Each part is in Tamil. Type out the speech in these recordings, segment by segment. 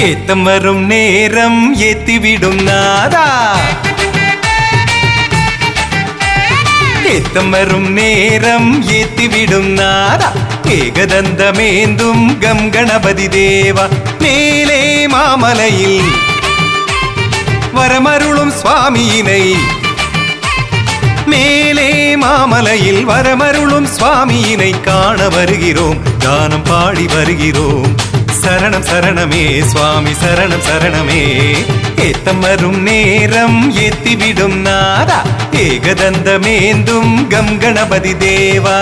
ஏத்தம் வரும் நேரம் ஏத்திவிடும் நாதா. ஏத்தம் வரும் நேரம் ஏத்திவிடும் நாதா. ஏகதந்தமேந்தும் கம் கணபதி தேவா. மேலே மாமலையில் வரமருளும் சுவாமியினை, மேலே மாமலையில் வரமருளும் சுவாமியினை காண வருகிறோம், கானம் பாடி வருகிறோம். சரணம் சரணமே சுவாமி சரணம் சரணமே. ஏத்தம் வரும் நேரம் ஏத்திவிடும் நாதா. ஏகதந்தமேந்தும் கம் கணபதி தேவா.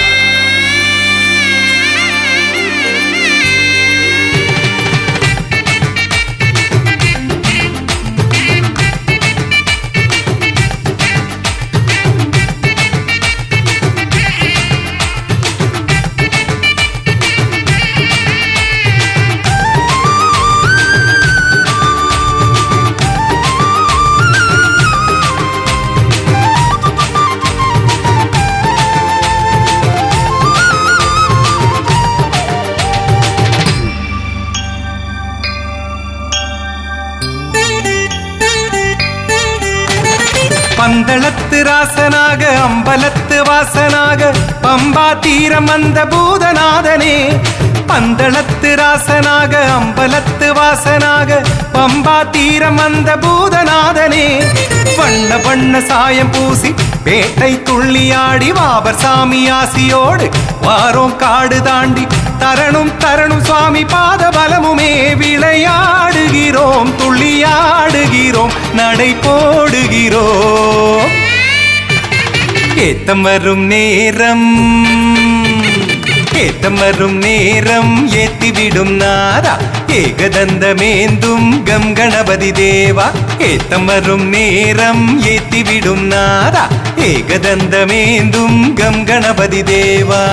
பந்தளத்து ராசனாக அம்பலத்து வாசனாக பம்பா தீரம் வந்த பூதநாதனே. பந்தளத்து ராசனாக அம்பலத்து வாசனாக பம்பா தீரம் வந்த பூதநாதனே. வண்ண வண்ண சாயம் பூசி பேட்டை துள்ளியாடி வாபர் சாமி ஆசியோடு வாரோம் காடு தாண்டி தரணும் தரணும் சுவாமி பாத பலமுமே. விளையாடுகிறோம் துள்ளியாடுகிறோம் நடை போடுகிறோம். ஏத்தம் வரும் நேரம் ஏத்தம் வரும் நேரம் ஏத்திவிடும் நாதா. ஏகதந்தமேந்தும் கம் கணபதி தேவா. ஏத்தம் வரும் நேரம் ஏத்திவிடும் நாதா. ஏகதந்தமேந்தும் கம் கணபதி தேவா.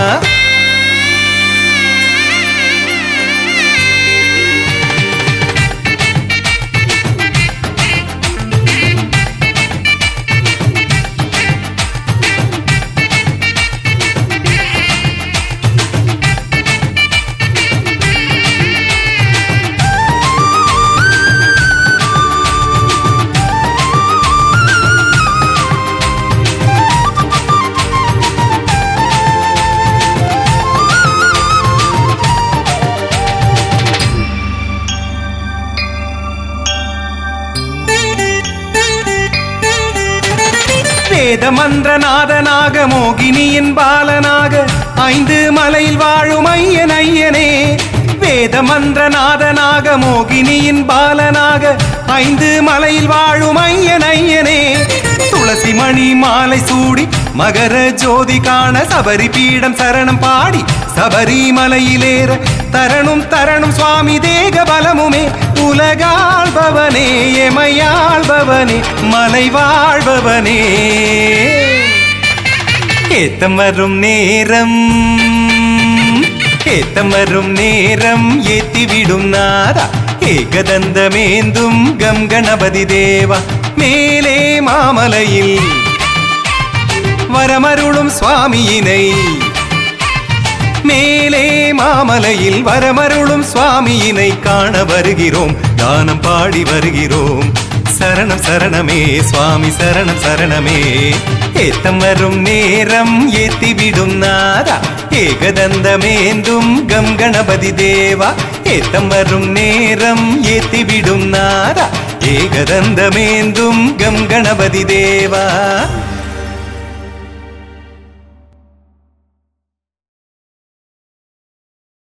வேத மந்திரநாதனாக மோகினியின் பாலனாக ஐந்து மலையில் வாழும் ஐயன் ஐயனே. வேத மந்திரநாதனாக மோகினியின் பாலனாக ஐந்து மலையில் வாழும் ஐயன் ஐயனே. துளசி மணி மாலை சூடி மகர ஜோதி காண சபரி பீடம் சரணம் பாடி சபரிமலையிலேற தரணும் தரணும் சுவாமி தேக பலமுமே. உலகாள்பவனே எமையாள்பவனே மலை வாழ்பவனே. ஏத்தம் வரும் நேரம் ஏத்தம் வரும் நேரம் ஏத்திவிடும் நாதா. ஏகதந்தமேந்தும் கம் கணபதி தேவா. மேலே மாமலையில் வரமருளும் சுவாமியினை, மேலே மாமலையில் வரமருளும் சுவாமியினை காண வருகிறோம், கானம் பாடி வருகிறோம். சரணம் சரணமே சுவாமி சரணம் சரணமே. ஏத்தம் வரும் நேரம் ஏத்திவிடும் நாதா. ஏகதந்தமேந்தும் கம் கணபதி தேவா. ஏத்தம் வரும் நேரம் ஏத்திவிடும் நாதா. ஏகதந்தமேந்தும் கம் கணபதி தேவா.